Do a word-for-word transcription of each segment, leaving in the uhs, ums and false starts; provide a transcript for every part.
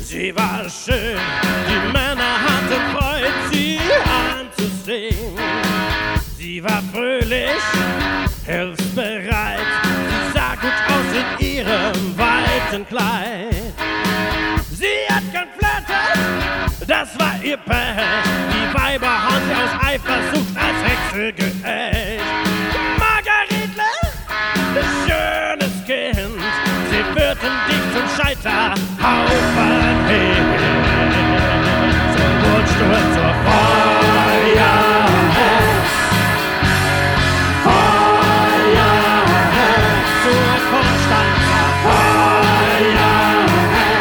Sie war schön, die Männer hatten Freude, sie anzusehen. Sie war fröhlich, hilfsbereit, sie sah gut aus in ihrem weiten Kleid. Sie hat geflattert, das war ihr Pech, die Weiber haben sie aus Eifersucht als Hexe geächt. Margaretle, schönes Kind, sie führten dich zum Scheiterhaufen hin. So rutscht du zur Feuerhex, Feuerhex, zur Konstanzer Feuerhex,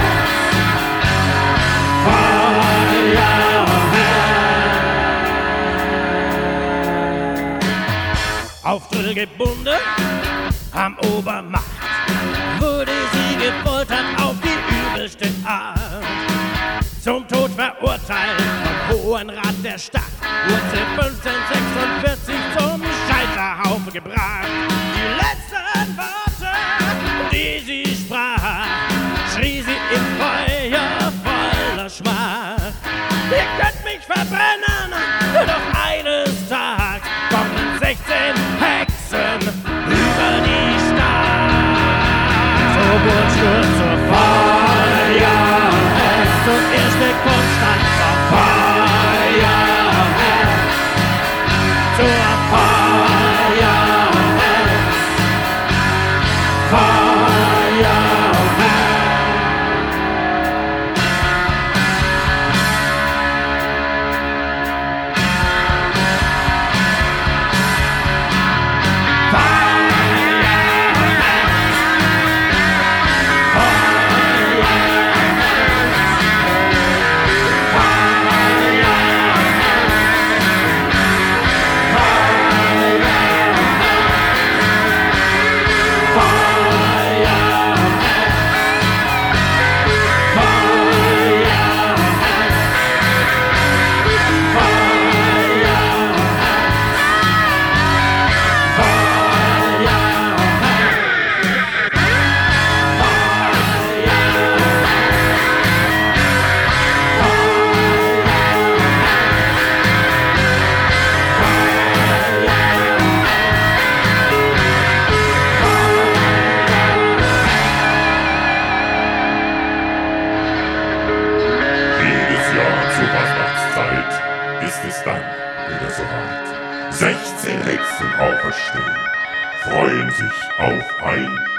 Feuerhex. Auf Drill gebunden, am Obermacht, wurde sie gefoltert auf die übelste Art. Zum Tod verurteilt vom Hohen Rat der Stadt, wurde sie fünfzehnhundertsechsundvierzig zum Scheiterhaufen gebracht. Die letzten Worte, die sie sprach, schrie sie im Feuer voller Schmach. Ihr könnt mich verbrennen, doch eines Tages kommen sechzehn Hexen über die Stadt. So wurdest du zur Feuerhex, zuerst der Konstanzer Feuerhex, zur Feuerhex, Feuerhex. Ist es dann wieder soweit? sechzehn Hexen auferstehen, freuen sich auf ein